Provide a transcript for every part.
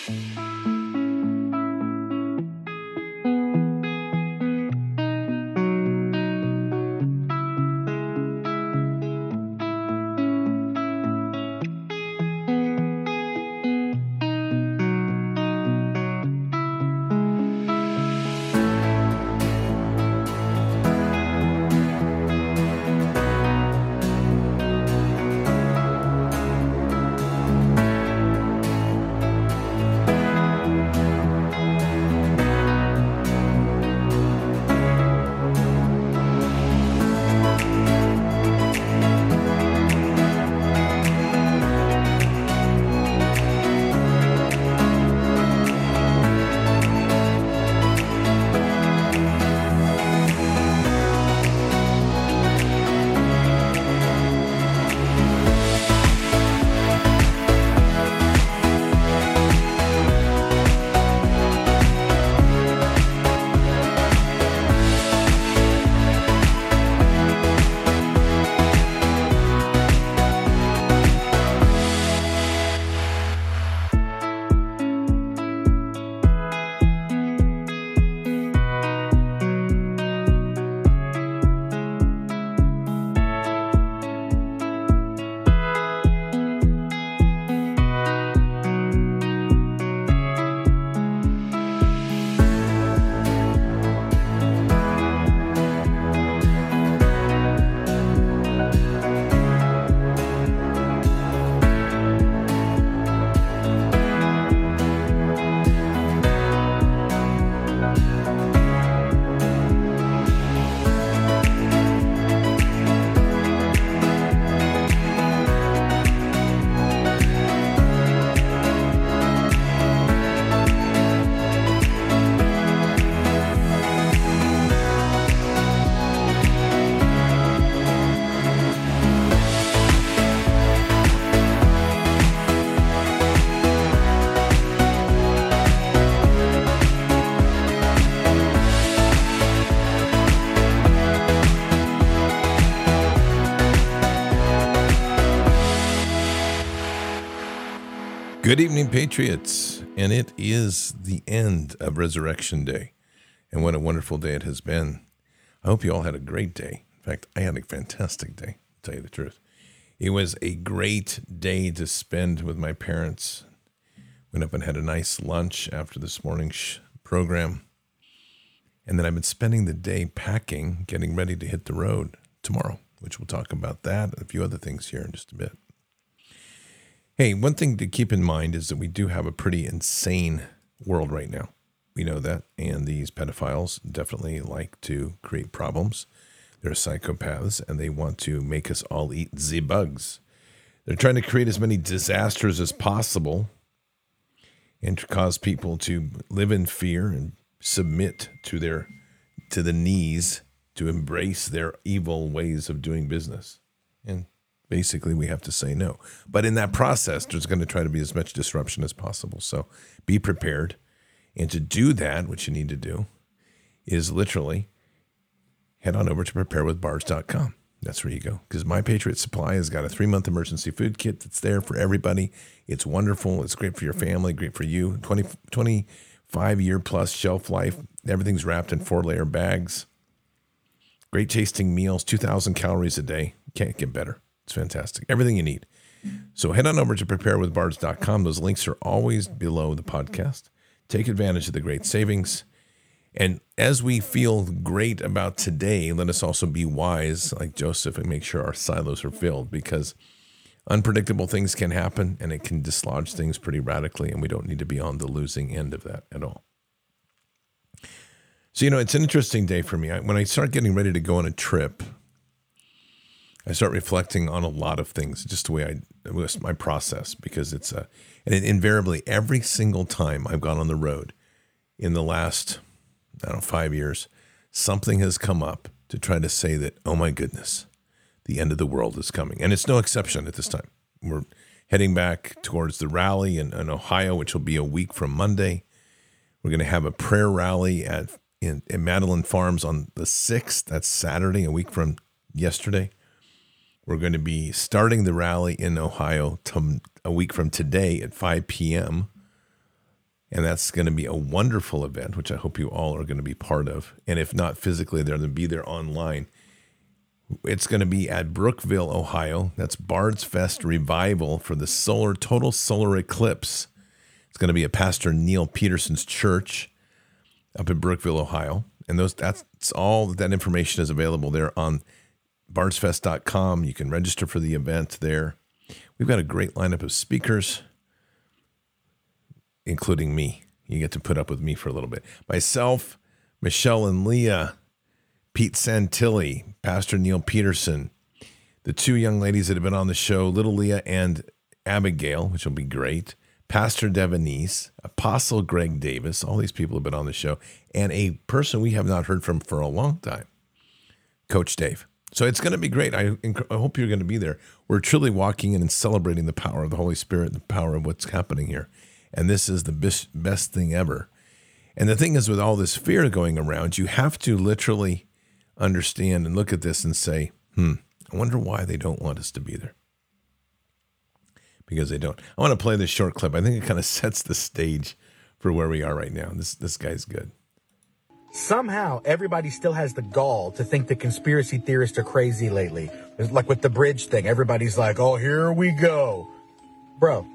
Good evening, Patriots, and it is the end of Resurrection Day, and what a wonderful day it has been. I hope you all had a great day. In fact, I had a fantastic day, to tell you the truth. It was a great day to spend with my parents. Went up and had a nice lunch after this morning's program, and then I've been spending the day packing, getting ready to hit the road tomorrow, which we'll talk about that and a few other things here in just a bit. Hey, one thing to keep in mind is that we do have a pretty insane world right now. We know that, and these pedophiles definitely like to create problems. They're psychopaths, and they want to make us all eat the bugs. They're trying to create as many disasters as possible and to cause people to live in fear and submit to the knees to embrace their evil ways of doing business. And basically, we have to say no. But in that process, there's going to try to be as much disruption as possible. So be prepared. And to do that, what you need to do is literally head on over to preparewithbards.com. That's where you go. Because My Patriot Supply has got a 3-month emergency food kit that's there for everybody. It's wonderful. It's great for your family, great for you. 25-year plus shelf life. Everything's wrapped in 4-layer bags. Great tasting meals, 2,000 calories a day. Can't get better. It's fantastic. Everything you need. So head on over to preparewithbards.com. Those links are always below the podcast. Take advantage of the great savings. And as we feel great about today, let us also be wise like Joseph and make sure our silos are filled, because unpredictable things can happen and it can dislodge things pretty radically, and we don't need to be on the losing end of that at all. So, it's an interesting day for me. When I start getting ready to go on a trip, I start reflecting on a lot of things, just the way it was my process, because and invariably every single time I've gone on the road in the last, 5 years, something has come up to try to say that, oh my goodness, the end of the world is coming. And it's no exception at this time. We're heading back towards the rally in Ohio, which will be a week from Monday. We're going to have a prayer rally in Madeline Farms on the 6th. That's Saturday, a week from yesterday. We're going to be starting the rally in Ohio a week from today at 5 p.m. And that's going to be a wonderful event, which I hope you all are going to be part of. And if not physically, they're going to be there online. It's going to be at Brookville, Ohio. That's Bard's Fest Revival for the total solar eclipse. It's going to be at Pastor Neil Peterson's church up in Brookville, Ohio. And that's all that information is available there on bardsfest.com. You can register for the event there. We've got a great lineup of speakers, including me. You get to put up with me for a little bit. Myself, Michelle and Leah, Pete Santilli, Pastor Neil Peterson, the two young ladies that have been on the show, Little Leah and Abigail, which will be great, Pastor Devonese, Apostle Greg Davis, all these people have been on the show, and a person we have not heard from for a long time, Coach Dave. So it's going to be great. I hope you're going to be there. We're truly walking in and celebrating the power of the Holy Spirit, the power of what's happening here. And this is the best thing ever. And the thing is, with all this fear going around, you have to literally understand and look at this and say, I wonder why they don't want us to be there. Because they don't. I want to play this short clip. I think it kind of sets the stage for where we are right now. This guy's good. Somehow, everybody still has the gall to think the conspiracy theorists are crazy lately. It's like with the bridge thing. Everybody's like, oh, here we go. Bro,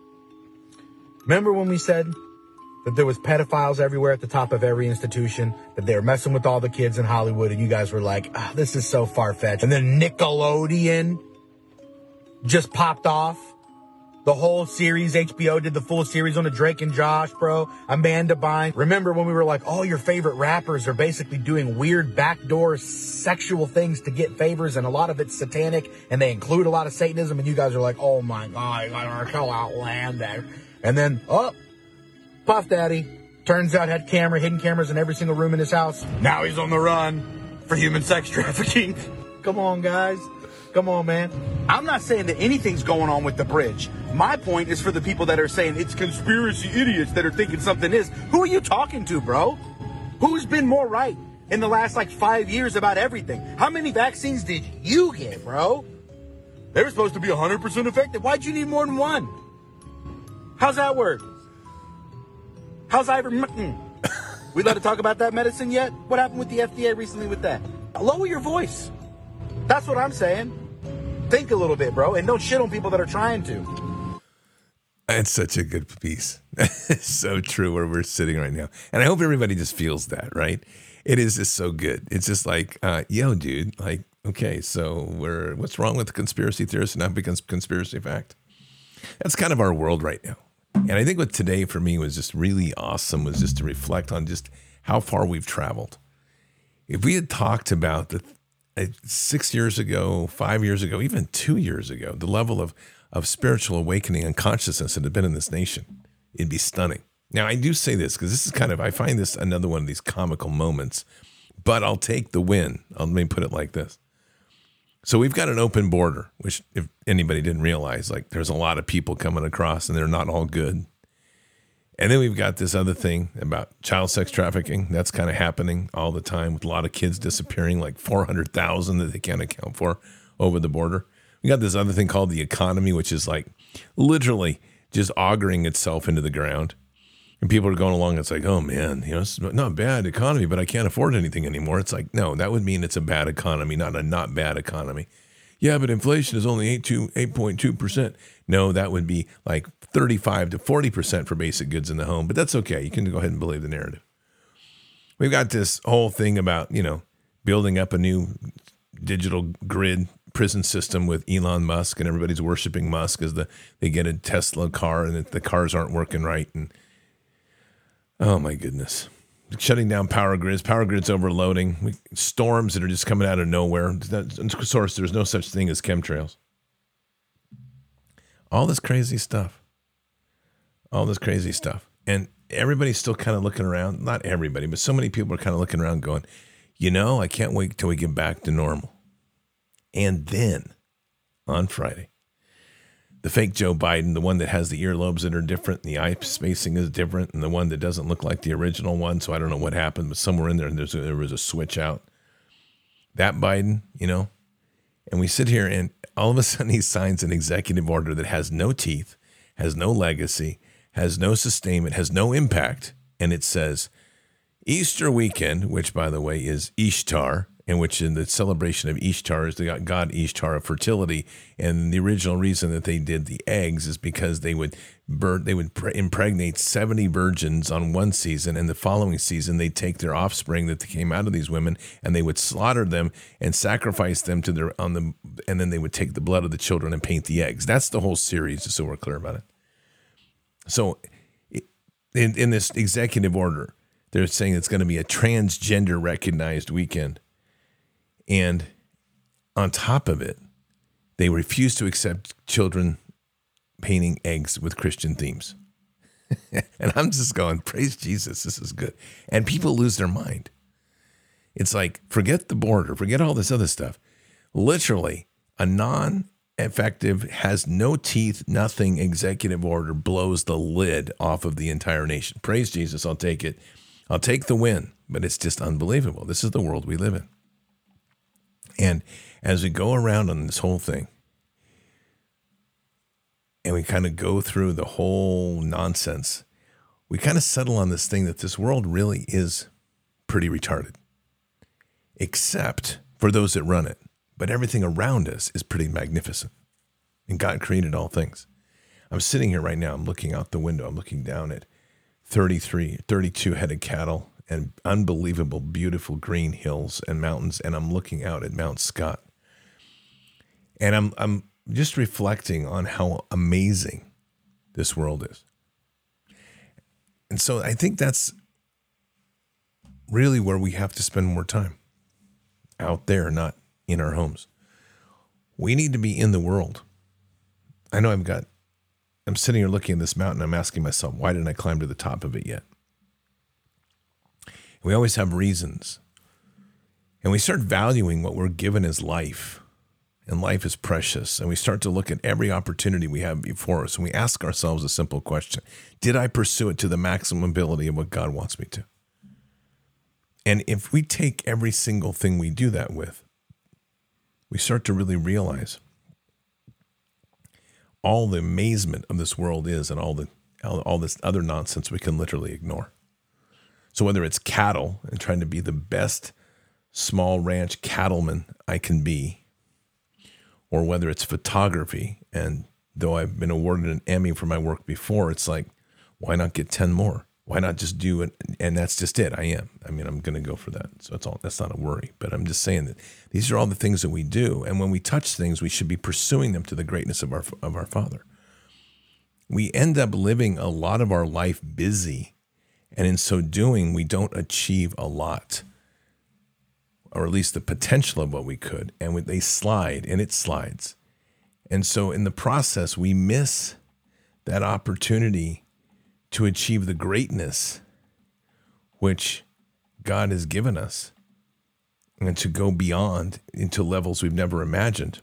remember when we said that there was pedophiles everywhere at the top of every institution, that they were messing with all the kids in Hollywood, and you guys were like, this is so far-fetched. And then Nickelodeon just popped off. The whole series, HBO did the full series on the Drake and Josh, bro. Amanda Bynes. Remember when we were like, all your favorite rappers are basically doing weird backdoor sexual things to get favors, and a lot of it's satanic, and they include a lot of Satanism, and you guys are like, oh my God, you guys are so outlandish. And then, Puff Daddy, turns out had hidden cameras in every single room in his house. Now he's on the run for human sex trafficking. Come on, guys. Come on, man. I'm not saying that anything's going on with the bridge. My point is for the people that are saying it's conspiracy idiots that are thinking something is. Who are you talking to, bro? Who's been more right in the last 5 years about everything? How many vaccines did you get, bro? They were supposed to be 100% effective. Why'd you need more than one? How's that work? How's ivermectin? We let to talk about that medicine yet? What happened with the FDA recently with that? Lower your voice. That's what I'm saying. Think a little bit, bro, and don't shit on people that are trying to. It's such a good piece. It's so true where we're sitting right now. And I hope everybody just feels that, right? It is just so good. It's just like, yo, dude, okay, so what's wrong with the conspiracy theorists and not becomes conspiracy fact? That's kind of our world right now. And I think what today for me was just really awesome was just to reflect on just how far we've traveled. If we had talked about 6 years ago, 5 years ago, even 2 years ago, the level of spiritual awakening and consciousness that had been in this nation, it'd be stunning. Now, I do say this because this is I find this another one of these comical moments, but I'll take the win. Let me put it like this. So we've got an open border, which if anybody didn't realize, there's a lot of people coming across and they're not all good. And then we've got this other thing about child sex trafficking. That's kind of happening all the time with a lot of kids disappearing, 400,000 that they can't account for over the border. We got this other thing called the economy, which is literally just augering itself into the ground. And people are going along. It's like, oh man, it's not a bad economy, but I can't afford anything anymore. It's like, no, that would mean it's a bad economy, not a not bad economy. Yeah, but inflation is only 8.2%. No, that would be 35 to 40% for basic goods in the home. But that's okay. You can go ahead and believe the narrative. We've got this whole thing about, building up a new digital grid prison system with Elon Musk, and everybody's worshiping Musk as they get a Tesla car and the cars aren't working right. And oh my goodness. Shutting down power grids overloading, storms that are just coming out of nowhere. Of course, there's no such thing as chemtrails. All this crazy stuff. And everybody's still kind of looking around. Not everybody, but so many people are kind of looking around going, I can't wait till we get back to normal. And then on Friday, the fake Joe Biden, the one that has the earlobes that are different, and the eye spacing is different, and the one that doesn't look like the original one. So I don't know what happened, but somewhere in there, there was a switch out. That Biden, and we sit here and all of a sudden he signs an executive order that has no teeth, has no legacy, has no sustainment, has no impact, and it says Easter weekend, which, by the way, is Ishtar, in which in the celebration of Ishtar is the god Ishtar of fertility. And the original reason that they did the eggs is because they would impregnate 70 virgins on one season, and the following season they'd take their offspring that came out of these women and they would slaughter them and sacrifice them to and then they would take the blood of the children and paint the eggs. That's the whole series, just so we're clear about it. So in this executive order, they're saying it's going to be a transgender recognized weekend. And on top of it, they refuse to accept children painting eggs with Christian themes. And I'm just going, praise Jesus, this is good. And people lose their mind. It's like, forget the border, forget all this other stuff. Literally, a non-effective, has no teeth, nothing executive order blows the lid off of the entire nation. Praise Jesus, I'll take it. I'll take the win, but it's just unbelievable. This is the world we live in. And as we go around on this whole thing, and we kind of go through the whole nonsense, we kind of settle on this thing that this world really is pretty retarded, except for those that run it. But everything around us is pretty magnificent. And God created all things. I'm sitting here right now. I'm looking out the window. I'm looking down at 32 headed cattle and unbelievable, beautiful green hills and mountains. And I'm looking out at Mount Scott. And I'm just reflecting on how amazing this world is. And so I think that's really where we have to spend more time. Out there, not in our homes. We need to be in the world. I know I'm sitting here looking at this mountain. I'm asking myself, why didn't I climb to the top of it yet? We always have reasons. And we start valuing what we're given as life. And life is precious. And we start to look at every opportunity we have before us. And we ask ourselves a simple question. Did I pursue it to the maximum ability of what God wants me to? And if we take every single thing we do that with, we start to really realize all the amazement of this world is and all this other nonsense we can literally ignore. So whether it's cattle and trying to be the best small ranch cattleman I can be, or whether it's photography, and though I've been awarded an Emmy for my work before, it's like, why not get 10 more? Why not just do it? And that's just it. I'm going to go for that. So that's not a worry, but I'm just saying that these are all the things that we do. And when we touch things, we should be pursuing them to the greatness of our Father. We end up living a lot of our life busy. And in so doing, we don't achieve a lot, or at least the potential of what we could. And they slide, and it slides. And so in the process, we miss that opportunity to achieve the greatness which God has given us, and to go beyond into levels we've never imagined.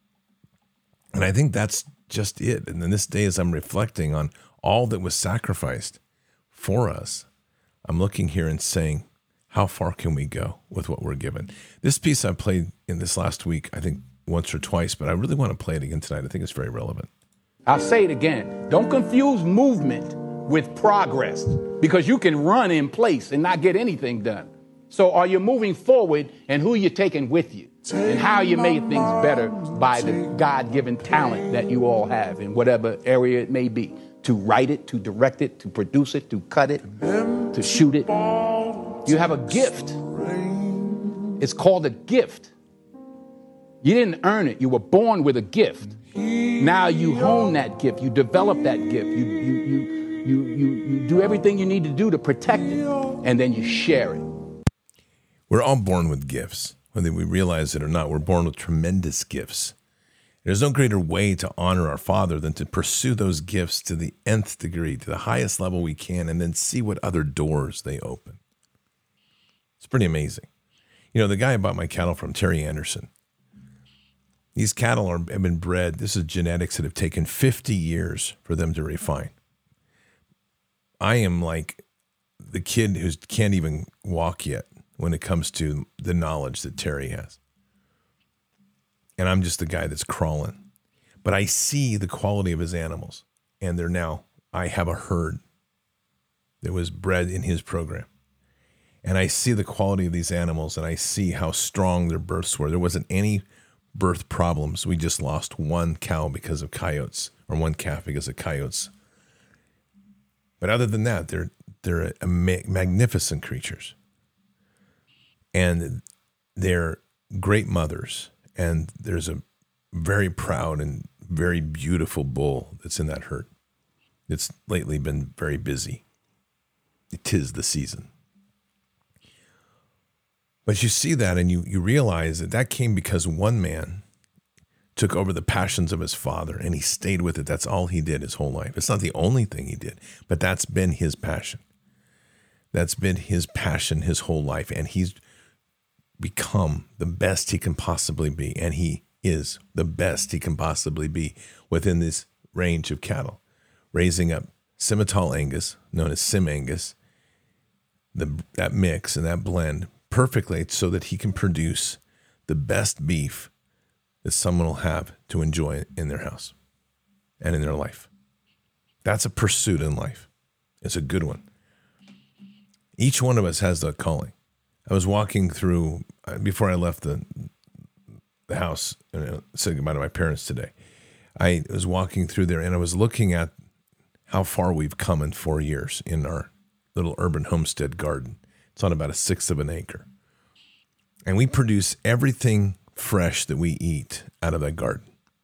And I think that's just it. And in this day, as I'm reflecting on all that was sacrificed for us, I'm looking here and saying, how far can we go with what we're given? This piece I played in this last week, I think once or twice, but I really want to play it again tonight. I think it's very relevant. I'll say it again. Don't confuse movement with progress, because you can run in place and not get anything done. So are you moving forward, and who you taking with you, and how you made things better by the God-given talent that you all have in whatever area it may be, to write it, to direct it, to produce it, to cut it, to shoot it. You have a gift. It's called a gift. You didn't earn it. You were born with a gift. Now you hone that gift. You develop that gift. You do everything you need to do to protect it, and then you share it. We're all born with gifts, whether we realize it or not. We're born with tremendous gifts. There's no greater way to honor our Father than to pursue those gifts to the nth degree, to the highest level we can, and then see what other doors they open. It's pretty amazing. You know, the guy I bought my cattle from, Terry Anderson, these cattle have been bred. This is genetics that have taken 50 years for them to refine. I am like the kid who can't even walk yet when it comes to the knowledge that Terry has. And I'm just the guy that's crawling. But I see the quality of his animals, and they're now I have a herd that was bred in his program. And I see the quality of these animals, and I see how strong their births were. There wasn't any birth problems. We just lost one cow because of coyotes, or one calf because of coyotes. But other than that, they're magnificent creatures. And they're great mothers. And there's a very proud and very beautiful bull that's in that herd. It's lately been very busy. It is the season. But you see that and you realize that came because one man took over the passions of his father and he stayed with it. That's all he did his whole life. It's not the only thing he did, but that's been his passion. That's been his passion his whole life. And he's become the best he can possibly be. And he is the best he can possibly be within this range of cattle, raising up Simmental Angus, known as Sim Angus, that mix and that blend perfectly so that he can produce the best beef that someone will have to enjoy in their house and in their life. That's a pursuit in life. It's a good one. Each one of us has the calling. I was walking through, before I left the house, saying goodbye to my parents today, I was walking through there and I was looking at how far we've come in 4 years in our little urban homestead garden. It's on about 1/6 of an acre. And we produce everything fresh that we eat out of that garden.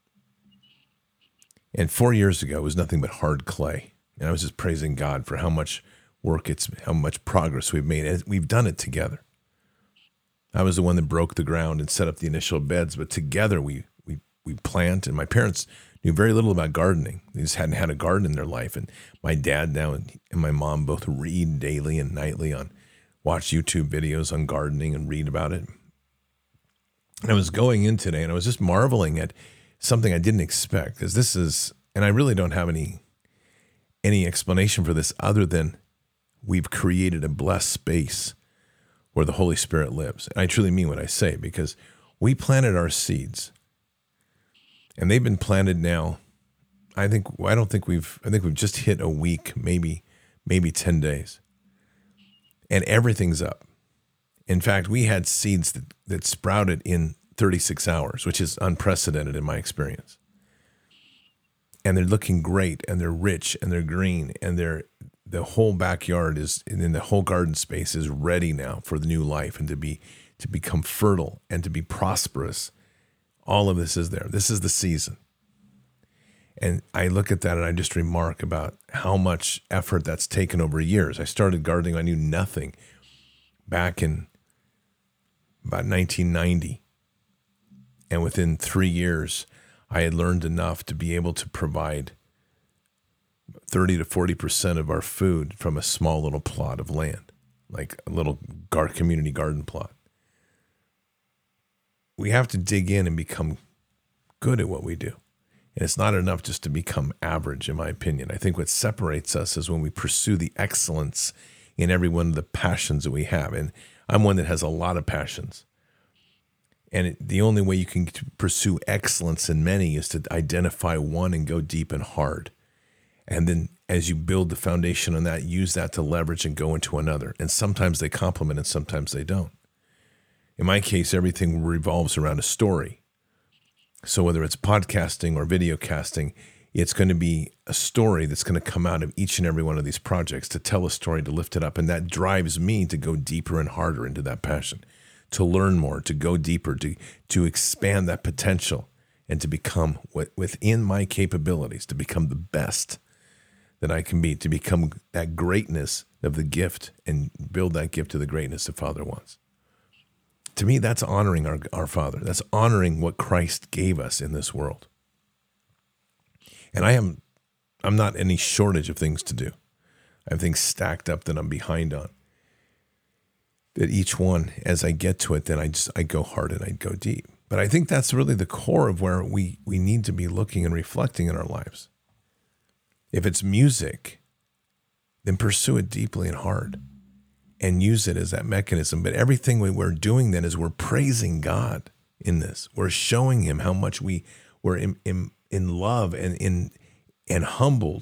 And 4 years ago, it was nothing but hard clay. And I was just praising God for how much work how much progress we've made. And we've done it together. I was the one that broke the ground and set up the initial beds, but together we plant. And my parents knew very little about gardening. They just hadn't had a garden in their life. And my dad now and my mom both read daily and nightly watch YouTube videos on gardening and read about it. And I was going in today and I was just marveling at something I didn't expect, because this is, and I really don't have any explanation for this other than we've created a blessed space where the Holy Spirit lives. And I truly mean what I say, because we planted our seeds and they've been planted now. I think we've just hit a week, maybe 10 days. And everything's up. In fact, we had seeds that sprouted in 36 hours, which is unprecedented in my experience. And they're looking great, and they're rich, and they're green, and the whole backyard and then the whole garden space is ready now for the new life and to become fertile and to be prosperous. All of this is there. This is the season. And I look at that and I just remark about how much effort that's taken over years. I started gardening, I knew nothing back in about 1990. And within 3 years, I had learned enough to be able to provide 30 to 40% of our food from a small little plot of land, like a little community garden plot. We have to dig in and become good at what we do. And it's not enough just to become average, in my opinion. I think what separates us is when we pursue the excellence in every one of the passions that we have. And I'm one that has a lot of passions. And the only way you can pursue excellence in many is to identify one and go deep and hard. And then as you build the foundation on that, use that to leverage and go into another. And sometimes they complement and sometimes they don't. In my case, everything revolves around a story. So whether it's podcasting or video casting, it's going to be a story that's going to come out of each and every one of these projects to tell a story, to lift it up. And that drives me to go deeper and harder into that passion, to learn more, to go deeper, to expand that potential and to become within my capabilities, to become the best that I can be, to become that greatness of the gift and build that gift to the greatness the Father wants. To me, that's honoring our Father. That's honoring what Christ gave us in this world. And I'm not any shortage of things to do. I have things stacked up that I'm behind on. That each one, as I get to it, then I go hard and I go deep. But I think that's really the core of where we need to be looking and reflecting in our lives. If it's music, then pursue it deeply and hard. And use it as that mechanism. But everything we're doing then is we're praising God in this. We're showing him how much we're in love and humbled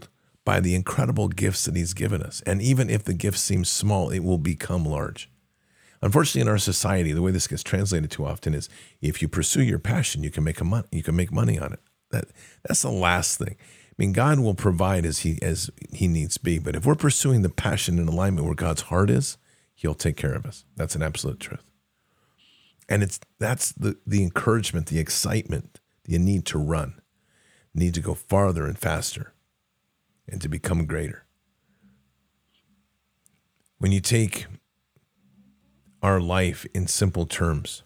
by the incredible gifts that he's given us. And even if the gift seems small, it will become large. Unfortunately, in our society, the way this gets translated too often is if you pursue your passion, you can make money on it. That's the last thing. I mean, God will provide as he needs be, but if we're pursuing the passion in alignment where God's heart is, he'll take care of us. That's an absolute truth. And that's the encouragement, the excitement, the need to run, need to go farther and faster, and to become greater. When you take our life in simple terms,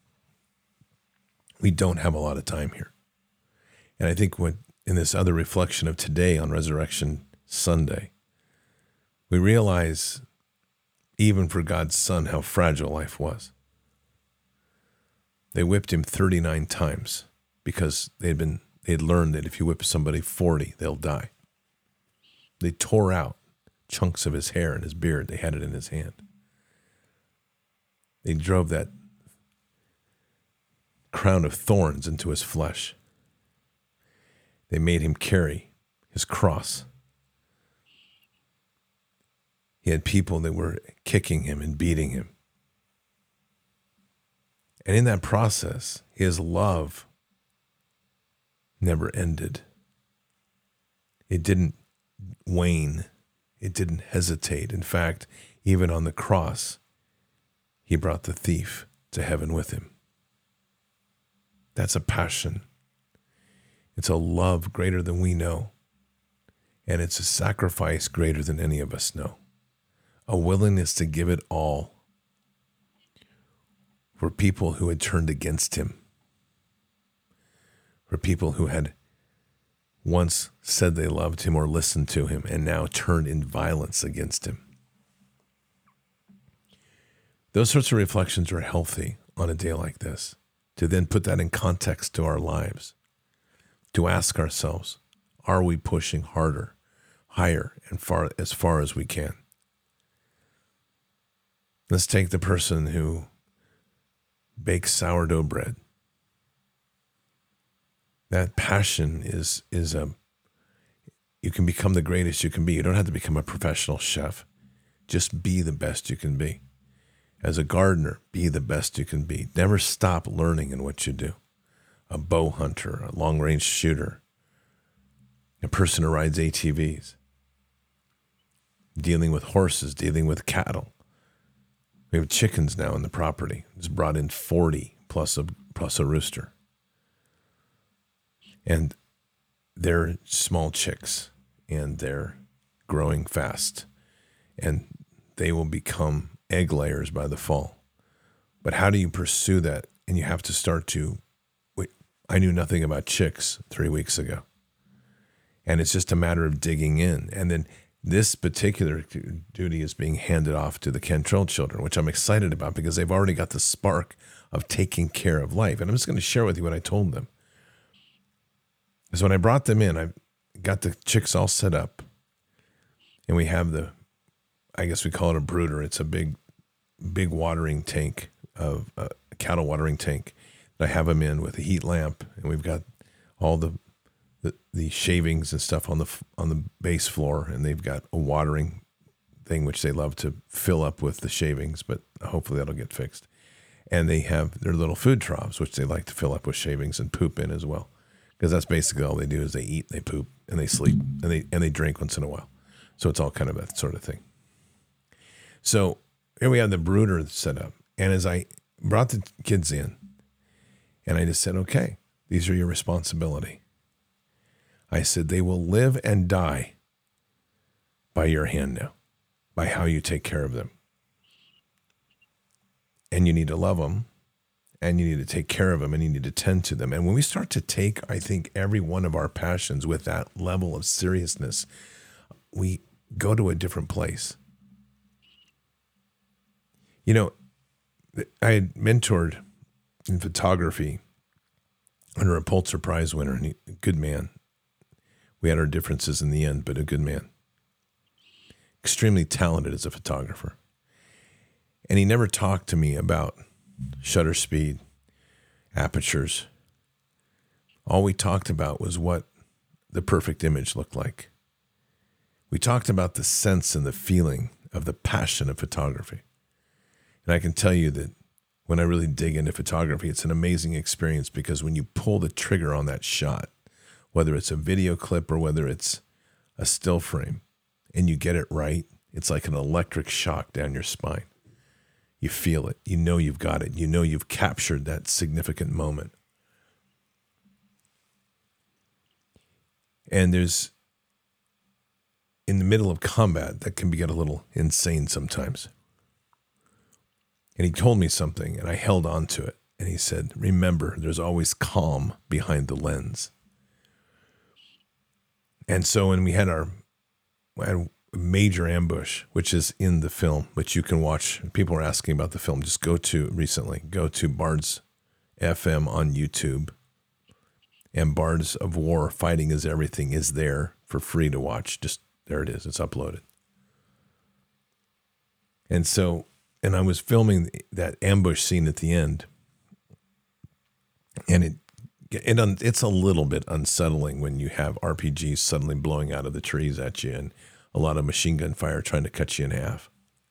we don't have a lot of time here. And I think in this other reflection of today on Resurrection Sunday, we realize even for God's Son how fragile life was. They whipped him 39 times because they'd learned that if you whip somebody 40, they'll die. They tore out chunks of his hair and his beard. They had it in his hand. They drove that crown of thorns into his flesh. They made him carry his cross. He had people that were kicking him and beating him. And in that process, his love never ended. It didn't wane. It didn't hesitate. In fact, even on the cross, he brought the thief to heaven with him. That's a passion. It's a love greater than we know. And it's a sacrifice greater than any of us know. A willingness to give it all for people who had turned against him. For people who had once said they loved him or listened to him and now turned in violence against him. Those sorts of reflections are healthy on a day like this, to then put that in context to our lives, to ask ourselves, are we pushing harder, higher, and as far as we can? Let's take the person who bakes sourdough bread. That passion is you can become the greatest you can be. You don't have to become a professional chef. Just be the best you can be. As a gardener, be the best you can be. Never stop learning in what you do. A bow hunter, a long-range shooter, a person who rides ATVs, dealing with horses, dealing with cattle. We have chickens now in the property. It's brought in 40 plus a rooster. And they're small chicks, and they're growing fast, and they will become egg layers by the fall. But how do you pursue that? And you have to start to, I knew nothing about chicks 3 weeks ago. And it's just a matter of digging in. And then this particular duty is being handed off to the Cantrell children, which I'm excited about because they've already got the spark of taking care of life. And I'm just going to share with you what I told them. Because when I brought them in, I got the chicks all set up. And we have I guess we call it a brooder. It's a big watering tank, of a cattle watering tank that I have them in with a heat lamp. And we've got all the shavings and stuff on the base floor, and they've got a watering thing which they love to fill up with the shavings, but hopefully that'll get fixed. And they have their little food troughs which they like to fill up with shavings and poop in as well, because that's basically all they do is they eat, they poop, and they sleep, and they drink once in a while. So it's all kind of that sort of thing. So here we have the brooder set up, and as I brought the kids in, and I just said, okay, these are your responsibility. I said, they will live and die by your hand now, by how you take care of them. And you need to love them, and you need to take care of them, and you need to tend to them. And when we start to take, I think, every one of our passions with that level of seriousness, we go to a different place. You know, I had mentored in photography under a Pulitzer Prize winner, and a good man. We had our differences in the end, but a good man. Extremely talented as a photographer. And he never talked to me about shutter speed, apertures. All we talked about was what the perfect image looked like. We talked about the sense and the feeling of the passion of photography. And I can tell you that when I really dig into photography, it's an amazing experience, because when you pull the trigger on that shot, whether it's a video clip or whether it's a still frame, and you get it right, it's like an electric shock down your spine. You feel it. You know you've got it. You know you've captured that significant moment. And there's, in the middle of combat, that can get a little insane sometimes. And he told me something, and I held on to it. And he said, remember, there's always calm behind the lens. And so when we had a major ambush, which is in the film, which you can watch. People are asking about the film. Just go to Bards FM on YouTube. And Bards of War, Fighting is Everything, is there for free to watch. Just there it is. It's uploaded. And I was filming that ambush scene at the end. And it's a little bit unsettling when you have RPGs suddenly blowing out of the trees at you and a lot of machine gun fire trying to cut you in half.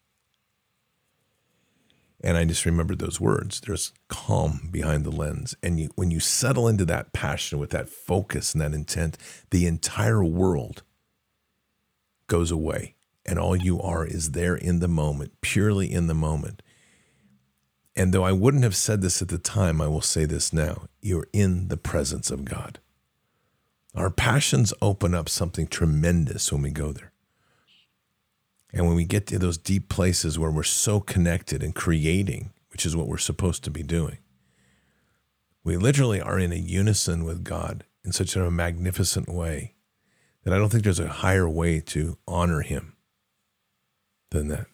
And I just remembered those words. There's calm behind the lens. And when you settle into that passion with that focus and that intent, the entire world goes away. And all you are is there in the moment, purely in the moment. And though I wouldn't have said this at the time, I will say this now. You're in the presence of God. Our passions open up something tremendous when we go there. And when we get to those deep places where we're so connected and creating, which is what we're supposed to be doing, we literally are in a unison with God in such a magnificent way that I don't think there's a higher way to honor him than that.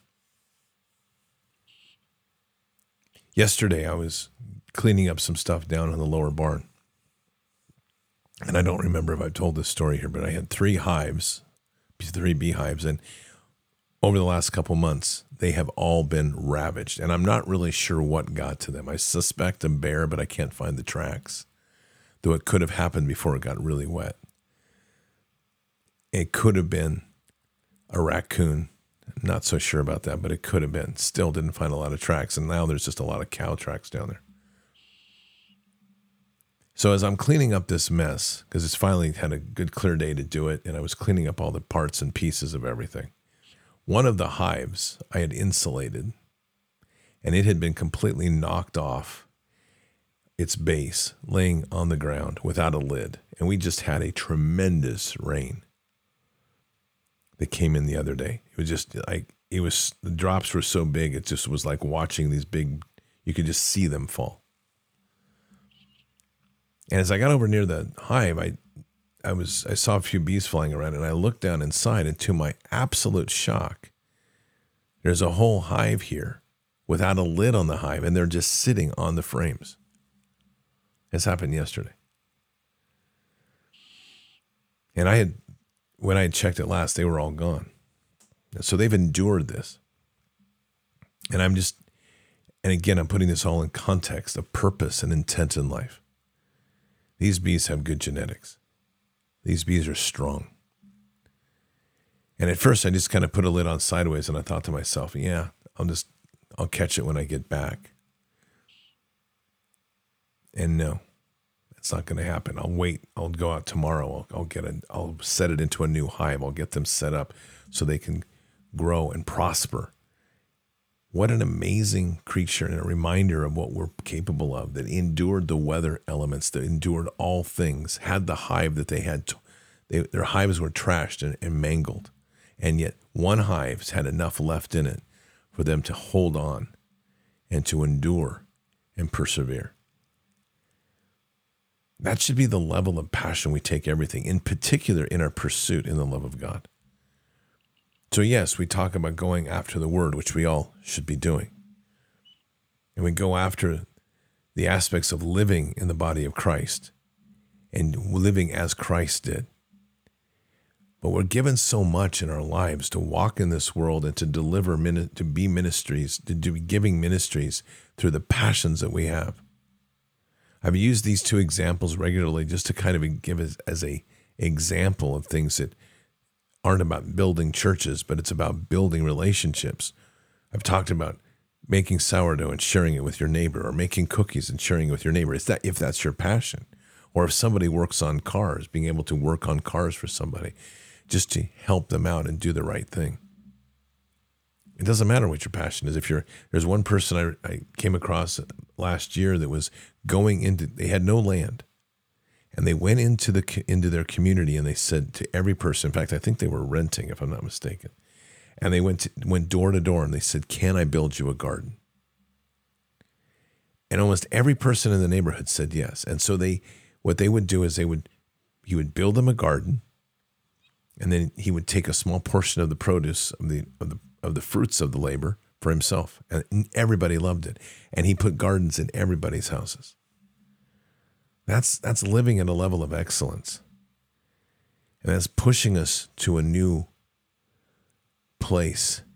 Yesterday, I was cleaning up some stuff down in the lower barn. And I don't remember if I've told this story here, but I had 3 beehives, and over the last couple months, they have all been ravaged, and I'm not really sure what got to them. I suspect a bear, but I can't find the tracks, though it could have happened before it got really wet. It could have been a raccoon. I'm not so sure about that, but it could have been. Still didn't find a lot of tracks, and now there's just a lot of cow tracks down there. So as I'm cleaning up this mess, because it's finally had a good clear day to do it, and I was cleaning up all the parts and pieces of everything, one of the hives I had insulated, and it had been completely knocked off its base, laying on the ground without a lid. And we just had a tremendous rain that came in the other day. It was just like, the drops were so big, it just was like watching these big, you could just see them fall. And as I got over near the hive, I saw a few bees flying around, and I looked down inside, and to my absolute shock, there's a whole hive here without a lid on the hive, and they're just sitting on the frames. This happened yesterday. And when I had checked it last, they were all gone. So they've endured this. And again, I'm putting this all in context of purpose and intent in life. These bees have good genetics. These bees are strong. And at first I just kind of put a lid on sideways, and I thought to myself, yeah, I'll catch it when I get back. And no, it's not going to happen. I'll wait. I'll go out tomorrow. I'll set it into a new hive. I'll get them set up so they can grow and prosper. What an amazing creature, and a reminder of what we're capable of, that endured the weather elements, that endured all things, had the hive that they had. Their hives were trashed and mangled. And yet one hive's had enough left in it for them to hold on and to endure and persevere. That should be the level of passion we take everything, in particular in our pursuit in the love of God. So yes, we talk about going after the word, which we all should be doing. And we go after the aspects of living in the body of Christ and living as Christ did. But we're given so much in our lives to walk in this world and to deliver, to be ministries, to be giving ministries through the passions that we have. I've used these 2 examples regularly just to kind of give as a example of things that aren't about building churches, but it's about building relationships. I've talked about making sourdough and sharing it with your neighbor, or making cookies and sharing it with your neighbor. It's that, if that's your passion. Or if somebody works on cars, being able to work on cars for somebody just to help them out and do the right thing. It doesn't matter what your passion is. There's one person I came across last year that was going into, they had no land, and they went into their community, and they said to every person, in fact, I think they were renting, if I'm not mistaken, and they went door to door, and they said, "Can I build you a garden?" And almost every person in the neighborhood said yes. And so what they would do is he would build them a garden, and then he would take a small portion of the produce of the fruits of the labor for himself, and everybody loved it. And he put gardens in everybody's houses. That's living at a level of excellence, and that's pushing us to a new place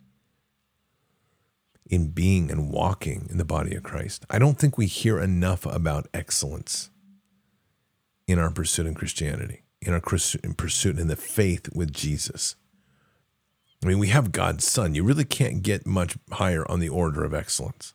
in being and walking in the body of Christ. I don't think we hear enough about excellence in our pursuit in Christianity, in our pursuit in the faith with Jesus. I mean, we have God's Son. You really can't get much higher on the order of excellence.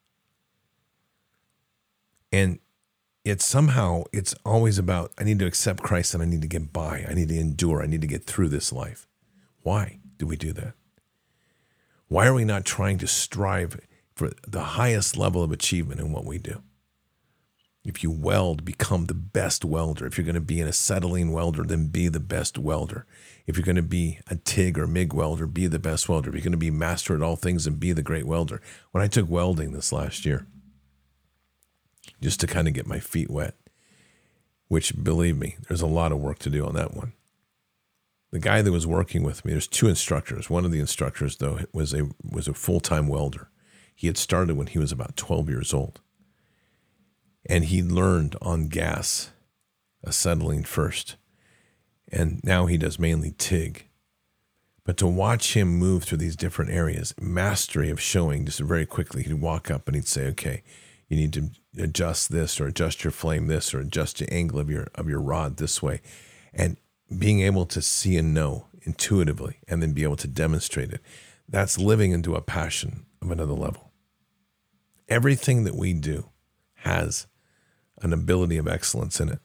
And it's always about, I need to accept Christ and I need to get by. I need to endure. I need to get through this life. Why do we do that? Why are we not trying to strive for the highest level of achievement in what we do? If you weld, become the best welder. If you're going to be an acetylene welder, then be the best welder. If you're going to be a TIG or MIG welder, be the best welder. If you're going to be master at all things, and be the great welder. When I took welding this last year, just to kind of get my feet wet, which, believe me, there's a lot of work to do on that one. The guy that was working with me, there's two instructors. One of the instructors, though, was a full-time welder. He had started when he was about 12 years old. And he learned on gas, acetylene first. And now he does mainly TIG. But to watch him move through these different areas, mastery of showing just very quickly, he'd walk up and he'd say, okay, you need to adjust this, or adjust your flame this, or adjust the angle of your rod this way. And being able to see and know intuitively, and then be able to demonstrate it, that's living into a passion of another level. Everything that we do has an ability of excellence in it.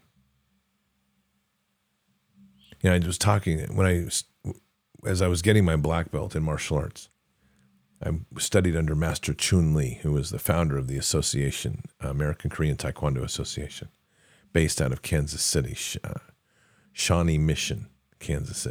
You know, I was talking as I was getting my black belt in martial arts. I studied under Master Chun Lee, who was the founder of the association, American Korean Taekwondo Association, based out of Kansas City, Shawnee Mission, Kansas.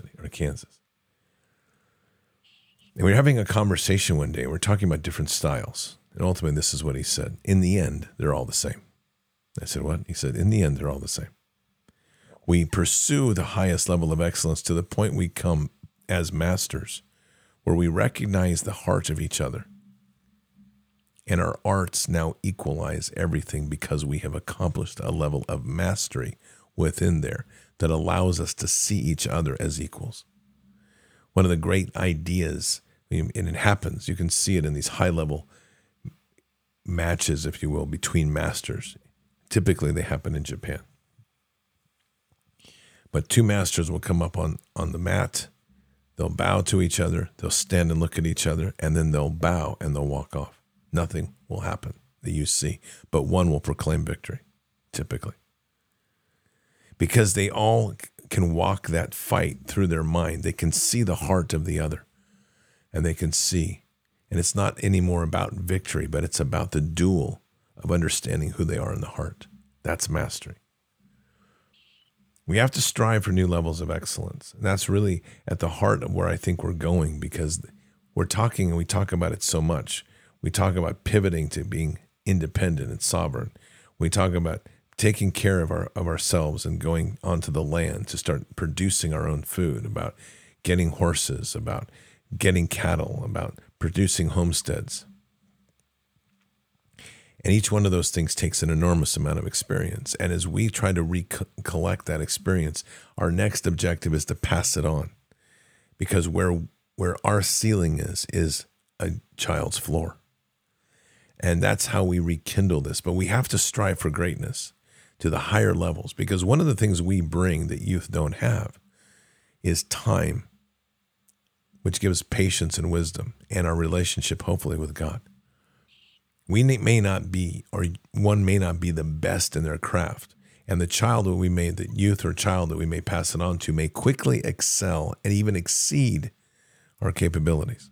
And we were having a conversation one day. We're talking about different styles. And ultimately, this is what he said. In the end, they're all the same. I said, what? He said, in the end, they're all the same. We pursue the highest level of excellence to the point we come as masters, where we recognize the heart of each other. And our arts now equalize everything because we have accomplished a level of mastery within there that allows us to see each other as equals. One of the great ideas, and it happens, you can see it in these high-level matches, if you will, between masters. Typically, they happen in Japan. But two masters will come up on the mat, they'll bow to each other, they'll stand and look at each other, and then they'll bow and they'll walk off. Nothing will happen that you see, but one will proclaim victory, typically. Because they all can walk that fight through their mind. They can see the heart of the other, and they can see. And it's not anymore about victory, but it's about the duel of understanding who they are in the heart. That's mastery. We have to strive for new levels of excellence. And that's really at the heart of where I think we're going, because we're talking, and we talk about it so much. We talk about pivoting to being independent and sovereign. We talk about taking care of ourselves and going onto the land to start producing our own food, about getting horses, about getting cattle, about producing homesteads. And each one of those things takes an enormous amount of experience. And as we try to recollect that experience, our next objective is to pass it on. Because where our ceiling is a child's floor. And that's how we rekindle this. But we have to strive for greatness to the higher levels. Because one of the things we bring that youth don't have is time which gives patience and wisdom and our relationship, hopefully, with God. We may not be, or one may not be the best in their craft. And the child that we may, the youth or child that we may pass it on to may quickly excel and even exceed our capabilities.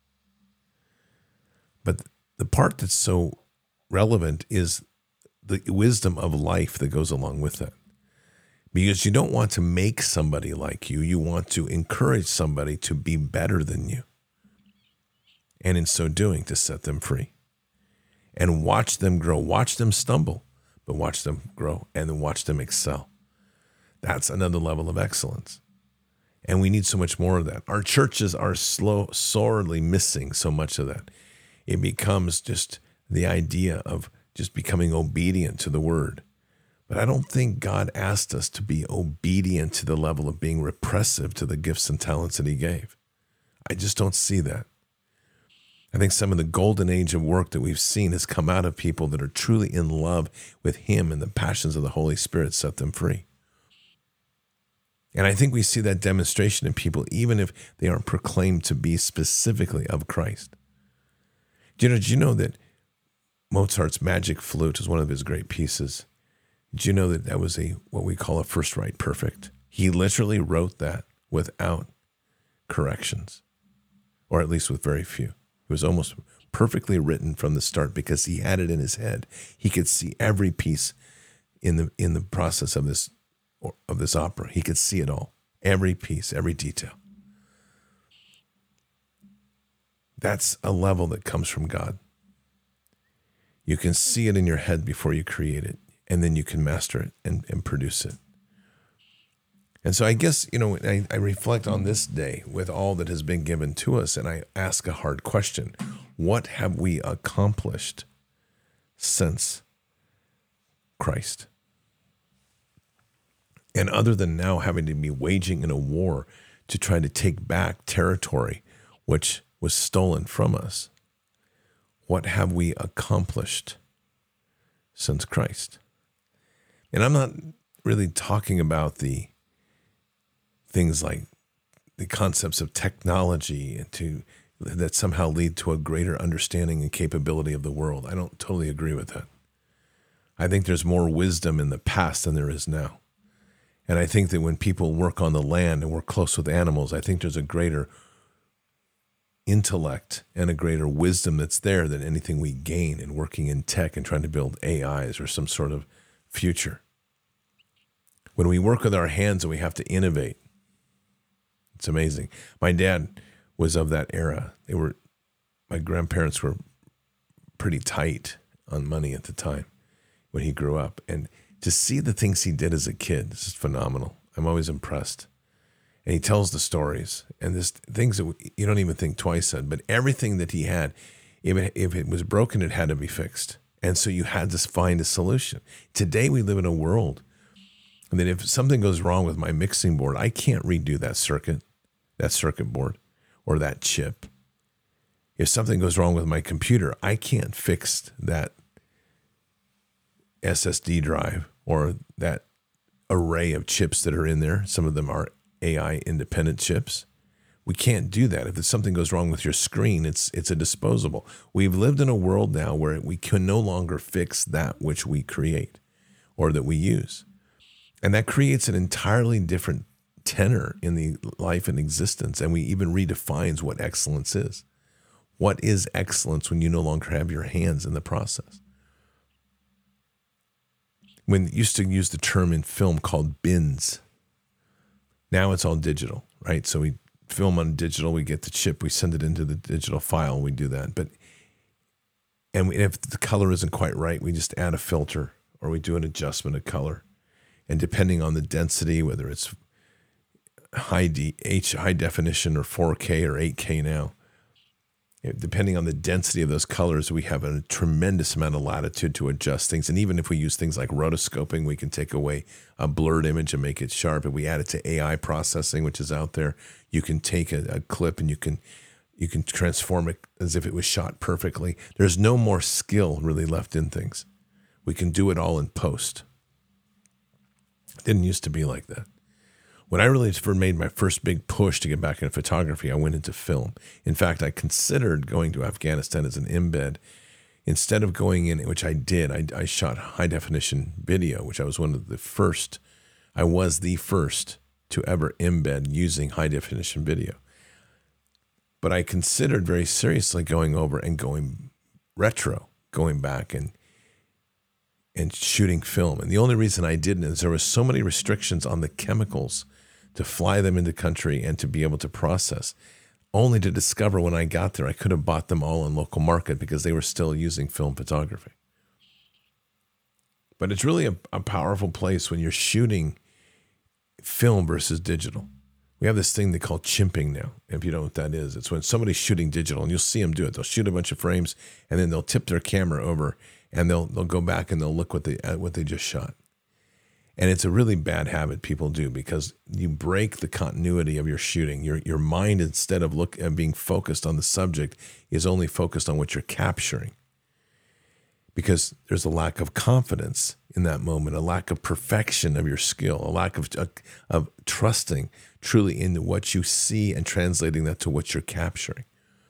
But the part that's so relevant is the wisdom of life that goes along with that. Because you don't want to make somebody like you. You want to encourage somebody to be better than you. And in so doing, to set them free. And watch them grow. Watch them stumble, but watch them grow and then watch them excel. That's another level of excellence. And we need so much more of that. Our churches are sorely missing so much of that. It becomes just the idea of just becoming obedient to the word. But I don't think God asked us to be obedient to the level of being repressive to the gifts and talents that he gave. I just don't see that. I think some of the golden age of work that we've seen has come out of people that are truly in love with him, and the passions of the Holy Spirit set them free. And I think we see that demonstration in people, even if they aren't proclaimed to be specifically of Christ. Did you know that Mozart's Magic Flute is one of his great pieces? Did you know that that was what we call a first write perfect? He literally wrote that without corrections, or at least with very few. It was almost perfectly written from the start because he had it in his head. He could see every piece in the process of this opera. He could see it all, every piece, every detail. That's a level that comes from God. You can see it in your head before you create it, and then you can master it and produce it. And so I guess, I reflect on this day with all that has been given to us, and I ask a hard question. What have we accomplished since Christ? And other than now having to be waging in a war to try to take back territory which was stolen from us, what have we accomplished since Christ? And I'm not really talking about the things like the concepts of technology that somehow lead to a greater understanding and capability of the world. I don't totally agree with that. I think there's more wisdom in the past than there is now. And I think that when people work on the land and work close with animals, I think there's a greater intellect and a greater wisdom that's there than anything we gain in working in tech and trying to build AIs or some sort of future. When we work with our hands and we have to innovate, it's amazing. My dad was of that era. My grandparents were pretty tight on money at the time when he grew up. And to see the things he did as a kid, this is phenomenal. I'm always impressed. And he tells the stories and there's things that you don't even think twice on, but everything that he had, if it was broken, it had to be fixed. And so you had to find a solution. Today we live in a world that if something goes wrong with my mixing board, I can't redo that circuit board or that chip. If something goes wrong with my computer, I can't fix that SSD drive or that array of chips that are in there. Some of them are AI independent chips. We can't do that. If something goes wrong with your screen, it's a disposable. We've lived in a world now where we can no longer fix that which we create or that we use. And that creates an entirely different tenor in the life and existence. And we even redefines what excellence is. What is excellence when you no longer have your hands in the process? When used to use the term in film called bins. Now it's all digital, right? So we film on digital, we get the chip, we send it into the digital file, we do that. And if the color isn't quite right, we just add a filter or we do an adjustment of color. And depending on the density, whether it's high definition or 4K or 8K now, depending on the density of those colors, we have a tremendous amount of latitude to adjust things. And even if we use things like rotoscoping, we can take away a blurred image and make it sharp. If we add it to AI processing, which is out there, you can take a clip and you can transform it as if it was shot perfectly. There's no more skill really left in things. We can do it all in post. It didn't used to be like that. When I really made my first big push to get back into photography, I went into film. In fact, I considered going to Afghanistan as an embed. Instead of going in, which I did, I shot high definition video, which I was the first to ever embed using high definition video. But I considered very seriously going over and going retro, going back and shooting film. And the only reason I didn't is there were so many restrictions on the chemicals to fly them into country and to be able to process, only to discover when I got there I could have bought them all in local market because they were still using film photography. But it's really a powerful place when you're shooting film versus digital. We have this thing they call chimping now. And if you don't know what that is, it's when somebody's shooting digital, and you'll see them do it. They'll shoot a bunch of frames, and then they'll tip their camera over, and they'll go back and they'll look what they just shot. And it's a really bad habit people do because you break the continuity of your shooting. Your mind, instead of being focused on the subject, is only focused on what you're capturing. Because there's a lack of confidence in that moment, a lack of perfection of your skill, a lack of trusting truly in what you see and translating that to what you're capturing.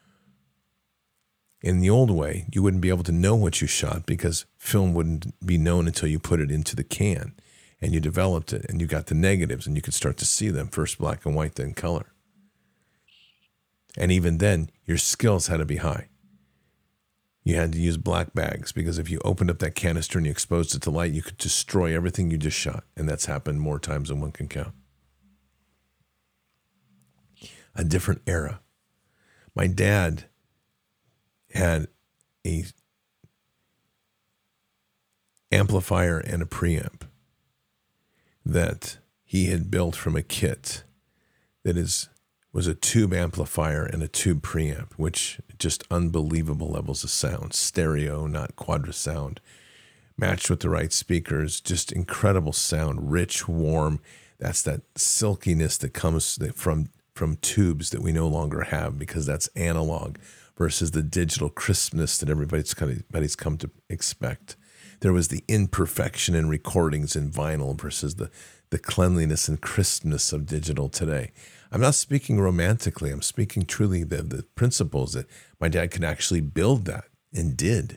In the old way, you wouldn't be able to know what you shot because film wouldn't be known until you put it into the can and you developed it and you got the negatives and you could start to see them, first black and white, then color. And even then, your skills had to be high. You had to use black bags because if you opened up that canister and you exposed it to light, you could destroy everything you just shot. And that's happened more times than one can count. A different era. My dad had a amplifier and a preamp that he had built from a kit that was a tube amplifier and a tube preamp, which just unbelievable levels of sound, stereo, not quadra sound, matched with the right speakers, just incredible sound, rich, warm. That's that silkiness that comes from tubes that we no longer have because that's analog versus the digital crispness that everybody's come to expect. There was the imperfection in recordings in vinyl versus the cleanliness and crispness of digital today. I'm not speaking romantically. I'm speaking truly the principles that my dad could actually build that and did.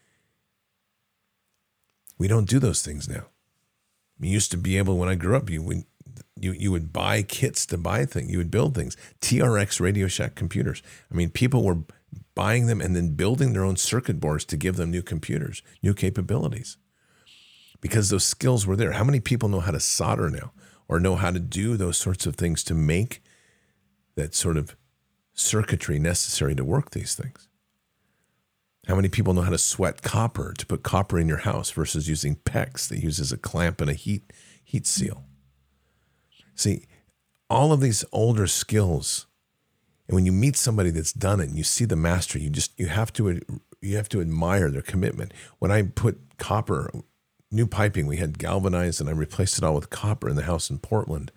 We don't do those things now. We used to be able, when I grew up, you would buy kits to buy things. You would build things. TRX Radio Shack computers. I mean, people were buying them and then building their own circuit boards to give them new computers, new capabilities. Because those skills were there. How many people know how to solder now or know how to do those sorts of things to make that sort of circuitry necessary to work these things? How many people know how to sweat copper, to put copper in your house versus using PEX that uses a clamp and a heat seal? See, all of these older skills, and when you meet somebody that's done it and you see the mastery, you have to admire their commitment. When I put copper, new piping, we had galvanized and I replaced it all with copper in the house in Portland.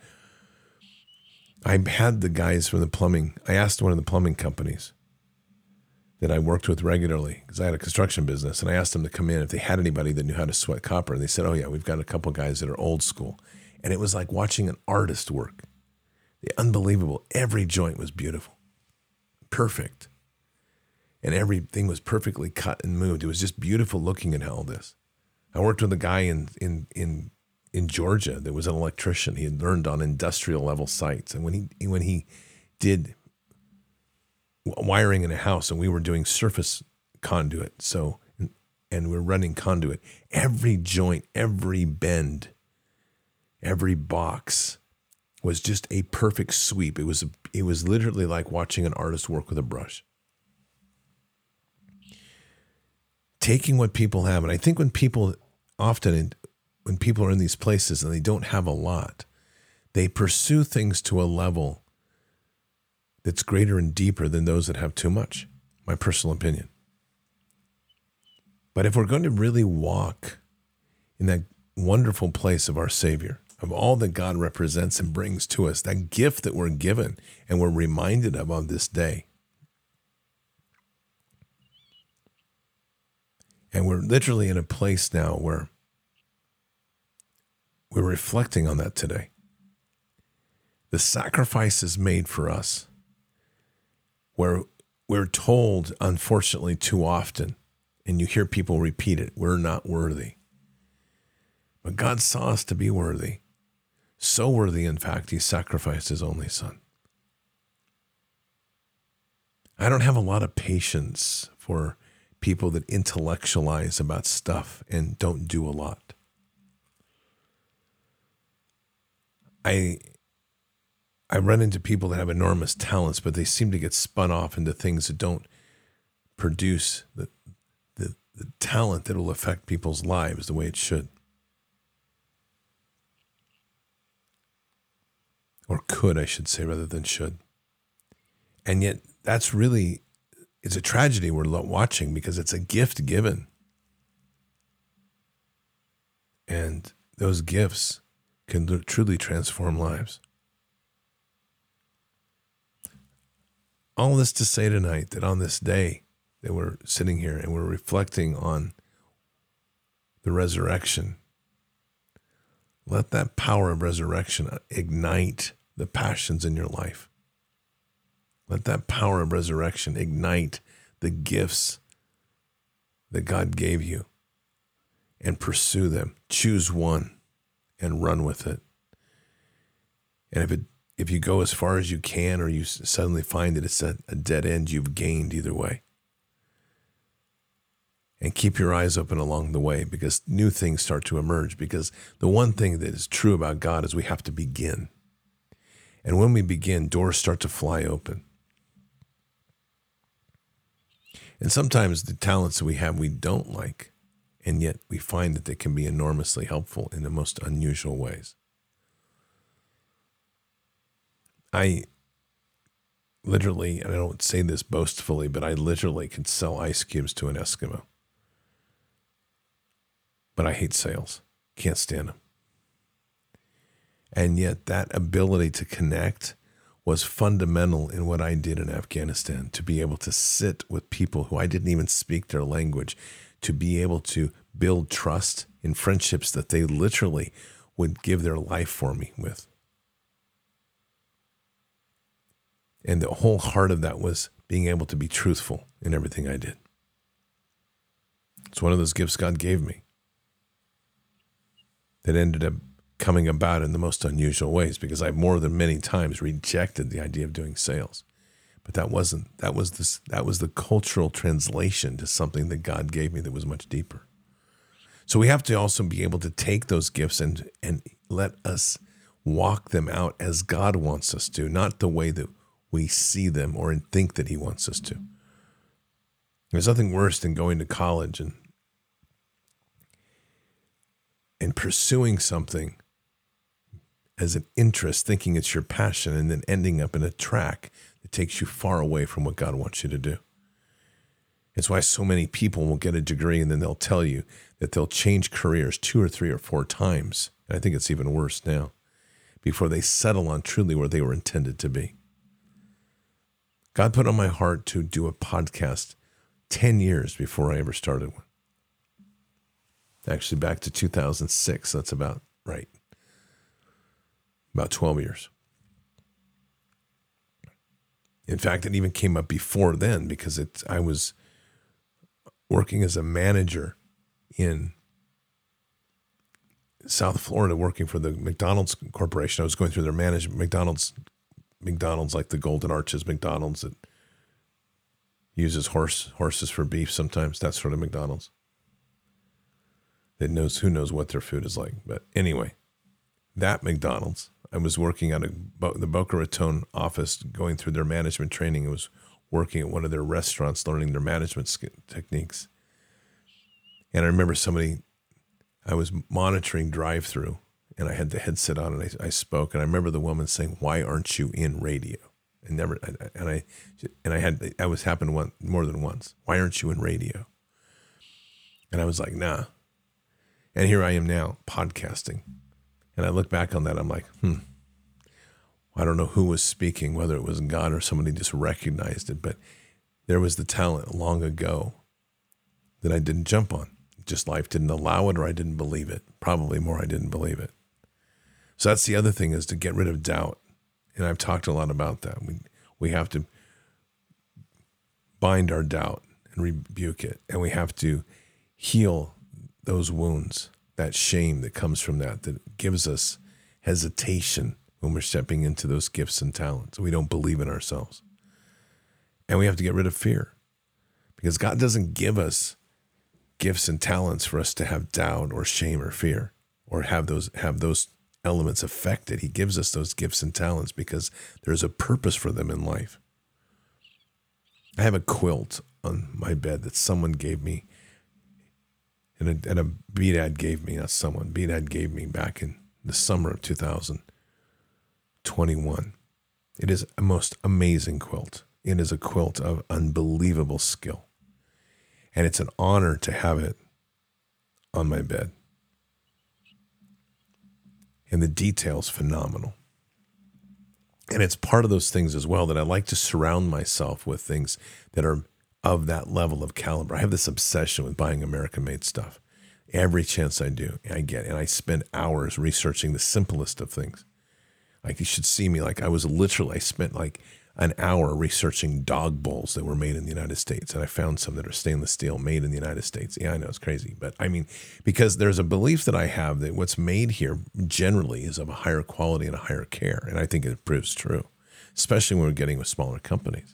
I had the guys from the plumbing. I asked one of the plumbing companies that I worked with regularly because I had a construction business, and I asked them to come in if they had anybody that knew how to sweat copper. And they said, oh yeah, we've got a couple guys that are old school. And it was like watching an artist work. Unbelievable. Every joint was beautiful. Perfect. And everything was perfectly cut and moved. It was just beautiful looking at all this. I worked with a guy in Georgia that was an electrician. He had learned on industrial level sites. And when he did wiring in a house and we were doing surface conduit, and we're running conduit, every joint, every bend, every box was just a perfect sweep. It was literally like watching an artist work with a brush. Taking what people have, and I think when people are in these places and they don't have a lot, they pursue things to a level that's greater and deeper than those that have too much, my personal opinion. But if we're going to really walk in that wonderful place of our Savior, of all that God represents and brings to us, that gift that we're given and we're reminded of on this day. And we're literally in a place now where we're reflecting on that today. The sacrifice is made for us, where we're told, unfortunately, too often, and you hear people repeat it, we're not worthy. But God saw us to be worthy. So worthy, in fact, he sacrificed his only son. I don't have a lot of patience for people that intellectualize about stuff and don't do a lot. I run into people that have enormous talents, but they seem to get spun off into things that don't produce the talent that will affect people's lives the way it should. Or could, I should say, rather than should. And yet, that's really, it's a tragedy we're watching because it's a gift given. And those gifts can truly transform lives. All this to say tonight that on this day that we're sitting here and we're reflecting on the resurrection, let that power of resurrection ignite the passions in your life. Let that power of resurrection ignite the gifts that God gave you and pursue them. Choose one and run with it. And if you go as far as you can, or you suddenly find that it's a dead end, you've gained either way. And keep your eyes open along the way, because new things start to emerge. Because the one thing that is true about God is we have to begin. And when we begin, doors start to fly open. And sometimes the talents that we have, we don't like. And yet we find that they can be enormously helpful in the most unusual ways. I literally, and I don't say this boastfully, but I literally could sell ice cubes to an Eskimo. But I hate sales. Can't stand them. And yet that ability to connect was fundamental in what I did in Afghanistan, to be able to sit with people who I didn't even speak their language, to be able to build trust in friendships that they literally would give their life for me with. And the whole heart of that was being able to be truthful in everything I did. It's one of those gifts God gave me that ended up coming about in the most unusual ways, because I more than many times rejected the idea of doing sales. But that was the cultural translation to something that God gave me that was much deeper. So we have to also be able to take those gifts and let us walk them out as God wants us to, not the way that we see them or think that he wants us to. There's nothing worse than going to college and pursuing something as an interest, thinking it's your passion, and then ending up in a track that takes you far away from what God wants you to do. It's why so many people will get a degree and then they'll tell you that they'll change careers 2 or 3 or 4 times. And I think it's even worse now, before they settle on truly where they were intended to be. God put on my heart to do a podcast 10 years before I ever started one. Actually, back to 2006. That's about right. About 12 years. In fact, it even came up before then, because I was working as a manager in South Florida, working for the McDonald's Corporation. I was going through their management. McDonald's like the Golden Arches McDonald's that uses horses for beef sometimes. That sort of McDonald's. That who knows what their food is like. But anyway, that McDonald's, I was working at the Boca Raton office, going through their management training. I was working at one of their restaurants, learning their management techniques. And I remember I was monitoring drive-through, and I had the headset on, and I spoke, and I remember the woman saying, "Why aren't you in radio?" That was happened more than once. "Why aren't you in radio?" And I was like, "Nah." And here I am now, podcasting. And I look back on that, I'm like, I don't know who was speaking, whether it was God or somebody just recognized it, but there was the talent long ago that I didn't jump on. Just life didn't allow it, or I didn't believe it. Probably more I didn't believe it. So that's the other thing, is to get rid of doubt And I've talked a lot about that. We have to bind our doubt and rebuke it. And we have to heal those wounds, that shame that comes from that gives us hesitation when we're stepping into those gifts and talents. We don't believe in ourselves. And we have to get rid of fear, because God doesn't give us gifts and talents for us to have doubt or shame or fear, or have those elements affected. He gives us those gifts and talents because there's a purpose for them in life. I have a quilt on my bed that someone gave me, and a BDAD gave me, not someone, BDAD gave me back in the summer of 2021. It is a most amazing quilt. It is a quilt of unbelievable skill. And it's an honor to have it on my bed. And the detail's phenomenal. And it's part of those things as well that I like to surround myself with things that are of that level of caliber. I have this obsession with buying American-made stuff. Every chance I do, I get. And I spend hours researching the simplest of things. Like, you should see me. Like, I spent like an hour researching dog bowls that were made in the United States. And I found some that are stainless steel made in the United States. Yeah, I know, it's crazy. But I mean, because there's a belief that I have that what's made here generally is of a higher quality and a higher care. And I think it proves true, especially when we're getting with smaller companies.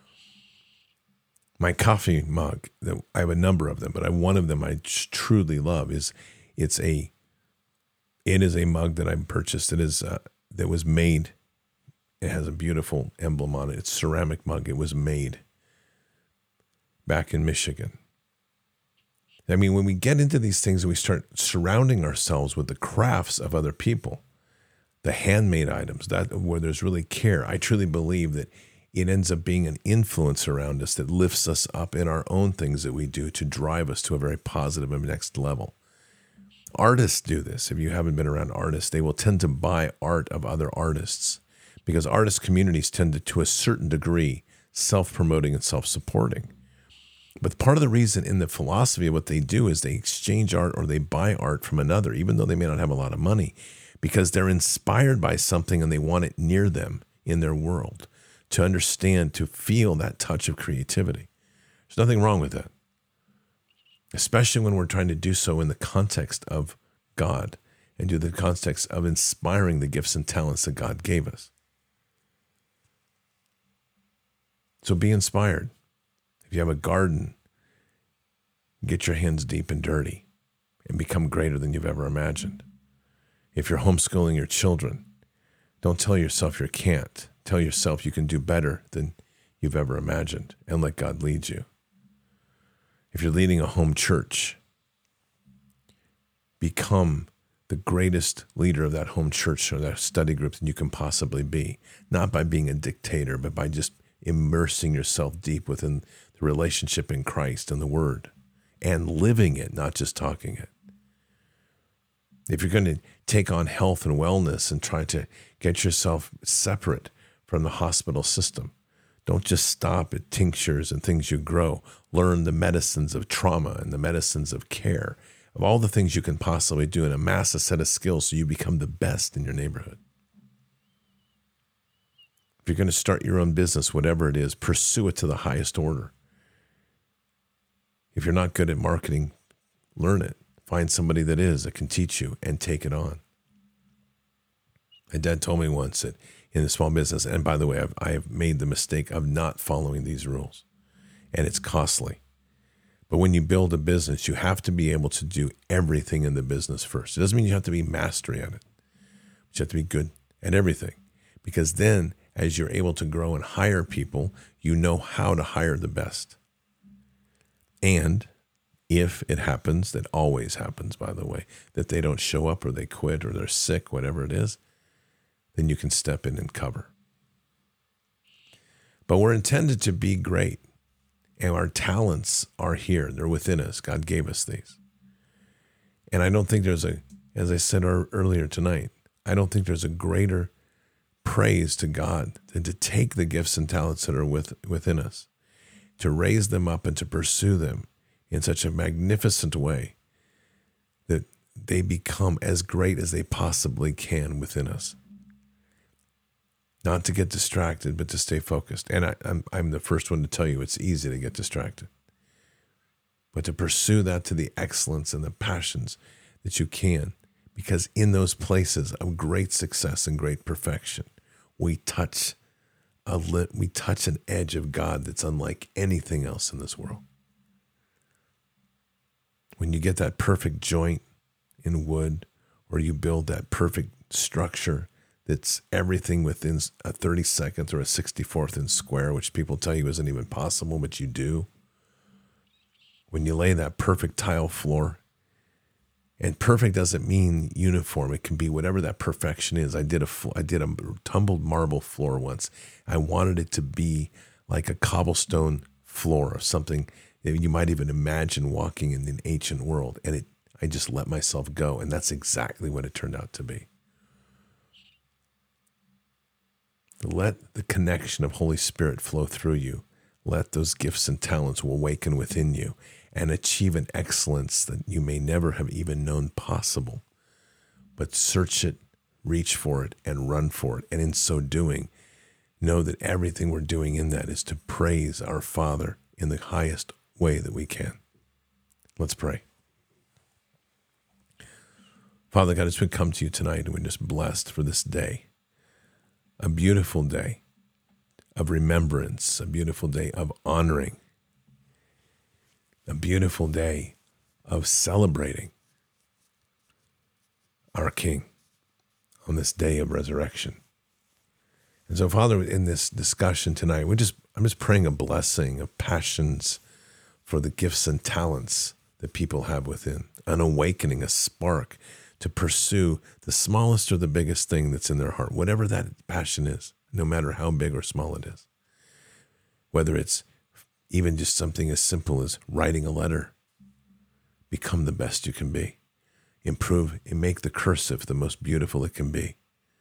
My coffee mug, I have a number of them, but one of them I truly love is it is a mug that I purchased. It is that was made. It has a beautiful emblem on it. It's a ceramic mug. It was made back in Michigan. I mean, when we get into these things and we start surrounding ourselves with the crafts of other people, the handmade items, that where there's really care, I truly believe that it ends up being an influence around us that lifts us up in our own things that we do to drive us to a very positive and next level. Artists do this. If you haven't been around artists, they will tend to buy art of other artists, because artist communities tend to a certain degree, self-promoting and self-supporting. But part of the reason in the philosophy of what they do is they exchange art or they buy art from another, even though they may not have a lot of money, because they're inspired by something and they want it near them in their world to understand, to feel that touch of creativity. There's nothing wrong with that, especially when we're trying to do so in the context of God and do the context of inspiring the gifts and talents that God gave us. So be inspired. If you have a garden, get your hands deep and dirty and become greater than you've ever imagined. If you're homeschooling your children, don't tell yourself you can't. Tell yourself you can do better than you've ever imagined, and let God lead you. If you're leading a home church, become the greatest leader of that home church or that study group that you can possibly be, not by being a dictator, but by just immersing yourself deep within the relationship in Christ and the Word and living it, not just talking it. If you're going to take on health and wellness and try to get yourself separate from the hospital system, don't just stop at tinctures and things you grow. Learn the medicines of trauma and the medicines of care, of all the things you can possibly do, and amass a set of skills so you become the best in your neighborhood. If you're going to start your own business, whatever it is, pursue it to the highest order. If you're not good at marketing, learn it. Find somebody that is, that can teach you, and take it on. My dad told me once that in a small business, and by the way, I have made the mistake of not following these rules, and it's costly. But when you build a business, you have to be able to do everything in the business first. It doesn't mean you have to be mastery at it, but you have to be good at everything, because then as you're able to grow and hire people, you know how to hire the best. And if it happens, that always happens, by the way, that they don't show up or they quit or they're sick, whatever it is, then you can step in and cover. But we're intended to be great, and our talents are here. They're within us. God gave us these. And I don't think there's as I said earlier tonight, I don't think there's a greater praise to God than to take the gifts and talents that are within us, to raise them up and to pursue them in such a magnificent way that they become as great as they possibly can within us. Not to get distracted, but to stay focused. And I'm the first one to tell you it's easy to get distracted. But to pursue that to the excellence and the passions that you can. Because in those places of great success and great perfection, we touch an edge of God that's unlike anything else in this world. When you get that perfect joint in wood, or you build that perfect structure that's everything within a 32nd or a 64th inch square, which people tell you isn't even possible, but you do. When you lay that perfect tile floor, and perfect doesn't mean uniform. It can be whatever that perfection is. I did a tumbled marble floor once. I wanted it to be like a cobblestone floor or something that you might even imagine walking in the ancient world. And I just let myself go. And that's exactly what it turned out to be. Let the connection of Holy Spirit flow through you. Let those gifts and talents awaken within you and achieve an excellence that you may never have even known possible. But search it, reach for it, and run for it. And in so doing, know that everything we're doing in that is to praise our Father in the highest way that we can. Let's pray. Father God, as we come to you tonight, and we're just blessed for this day, a beautiful day of remembrance, a beautiful day of honoring, a beautiful day of celebrating our King on this day of resurrection. And so, Father, in this discussion tonight, I'm just praying a blessing of passions for the gifts and talents that people have within, an awakening, a spark to pursue the smallest or the biggest thing that's in their heart, whatever that passion is, no matter how big or small it is. Whether it's even just something as simple as writing a letter, become the best you can be. Improve and make the cursive the most beautiful it can be.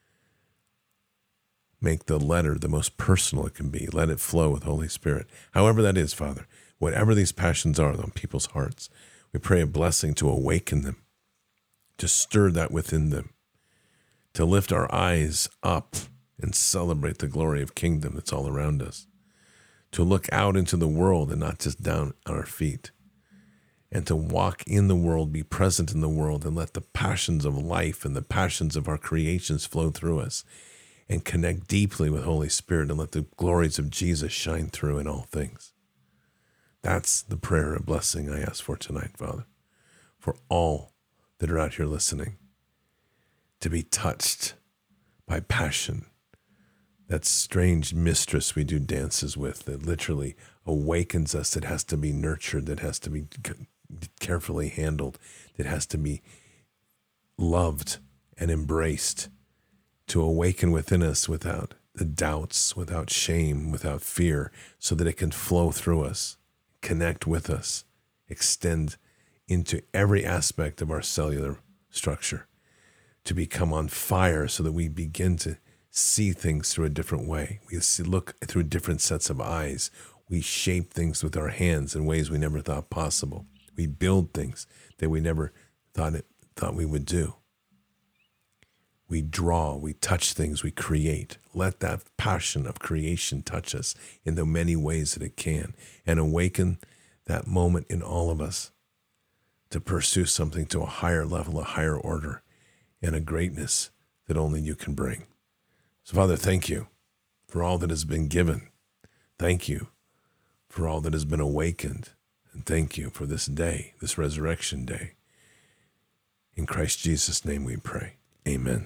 Make the letter the most personal it can be. Let it flow with Holy Spirit. However that is, Father, whatever these passions are on people's hearts, we pray a blessing to awaken them, to stir that within them, to lift our eyes up and celebrate the glory of kingdom that's all around us, to look out into the world and not just down on our feet, and to walk in the world, be present in the world, and let the passions of life and the passions of our creations flow through us, and connect deeply with Holy Spirit, and let the glories of Jesus shine through in all things. That's the prayer and blessing I ask for tonight, Father, for all that are out here listening, to be touched by passion, that strange mistress we do dances with that literally awakens us, that has to be nurtured, that has to be carefully handled, that has to be loved and embraced, to awaken within us without the doubts, without shame, without fear, so that it can flow through us, connect with us, extend into every aspect of our cellular structure, to become on fire so that we begin to see things through a different way. We look through different sets of eyes. We shape things with our hands in ways we never thought possible. We build things that we never thought we would do. We draw, we touch things, we create. Let that passion of creation touch us in the many ways that it can, and awaken that moment in all of us to pursue something to a higher level, a higher order, and a greatness that only you can bring. So, Father, thank you for all that has been given. Thank you for all that has been awakened. And thank you for this day, this resurrection day. In Christ Jesus' name we pray. Amen.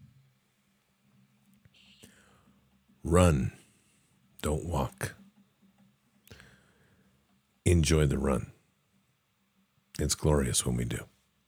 Run, don't walk. Enjoy the run. It's glorious when we do.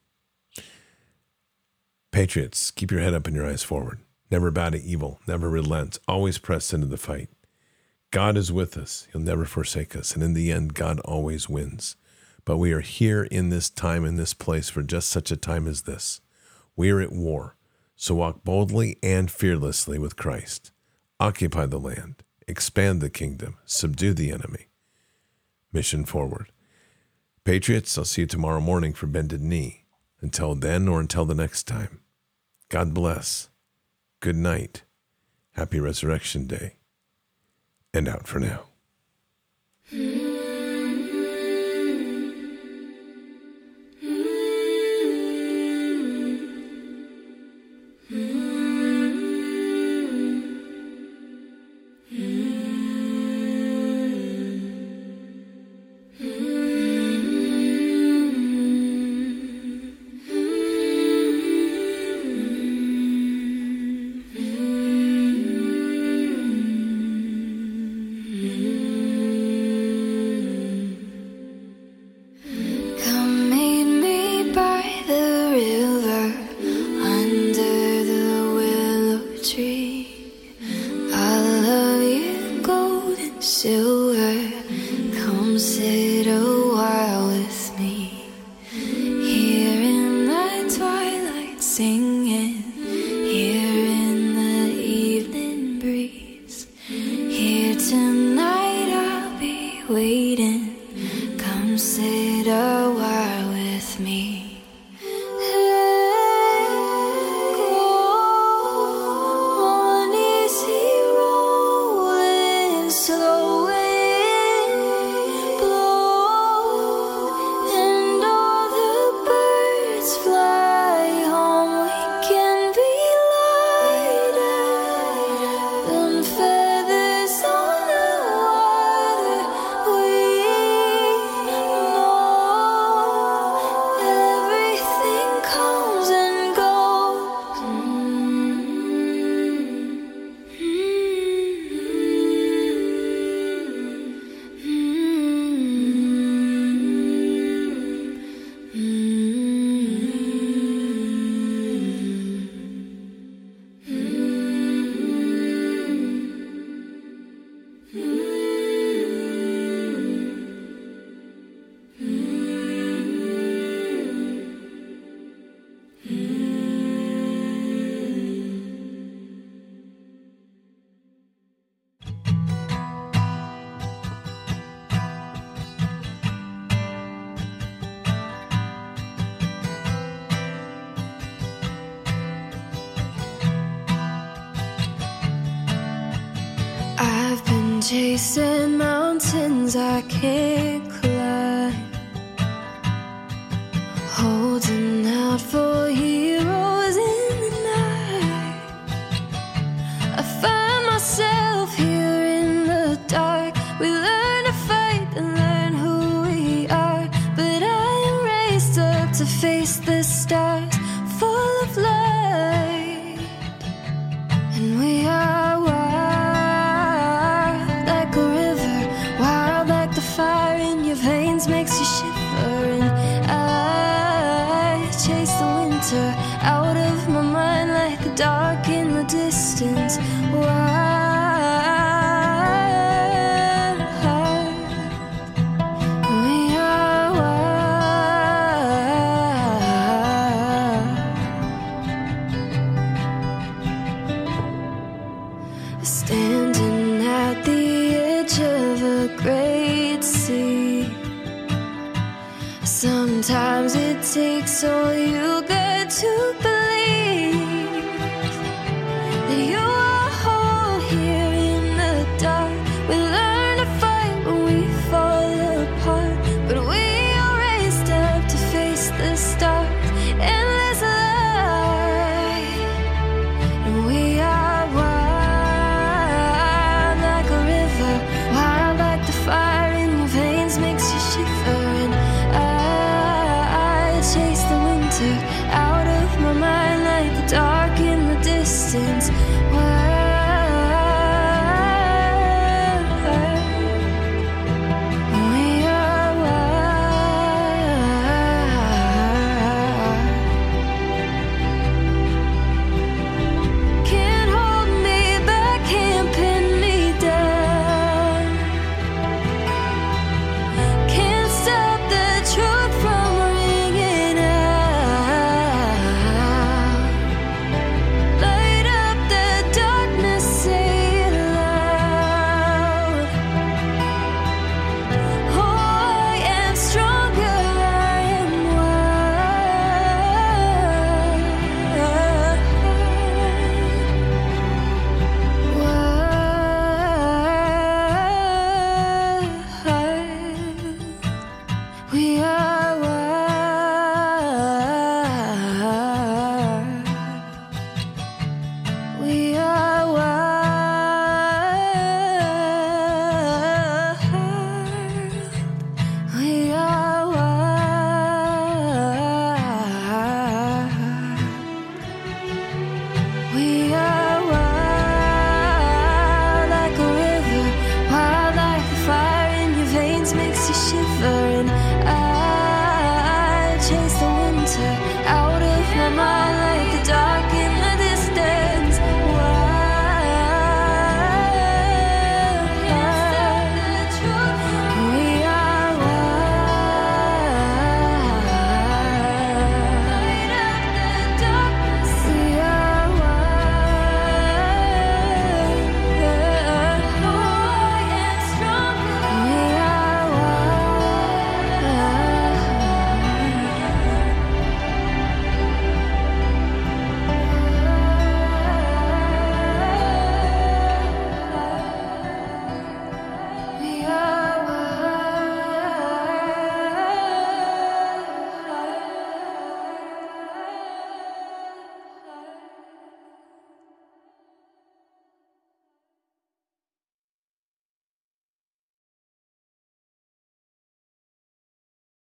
Patriots, keep your head up and your eyes forward. Never bow to evil, never relent, always press into the fight. God is with us. He'll never forsake us. And in the end, God always wins. But we are here in this time, in this place, for just such a time as this. We are at war. So walk boldly and fearlessly with Christ. Occupy the land. Expand the kingdom. Subdue the enemy. Mission forward. Patriots, I'll see you tomorrow morning for Bended Knee. Until then, or until the next time, God bless. Good night. Happy Resurrection Day. And out for now. Chasing mountains I can't climb, holding out for heroes in the night. I find myself here in the dark. We learn to fight and learn who we are, but I am raised up to face the stars, full of light, and we are fire in your veins makes you shiver, and I chase the winter out of my mind like the dark in the distance. We are wild, standing at the edge of a great sea. Sometimes it takes all you got to believe that you are whole here in the dark. We learn to fight when we fall apart, but we are raised up to face the stars. Endless light, and we are wild like a river, wild like the fire in your veins makes you shiver, and I chase the winter out of my mind and I chase the